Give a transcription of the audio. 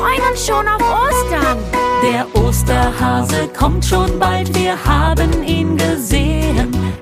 freuen uns schon auf Ostern. Der Osterhase kommt schon bald, wir haben ihn gesehen.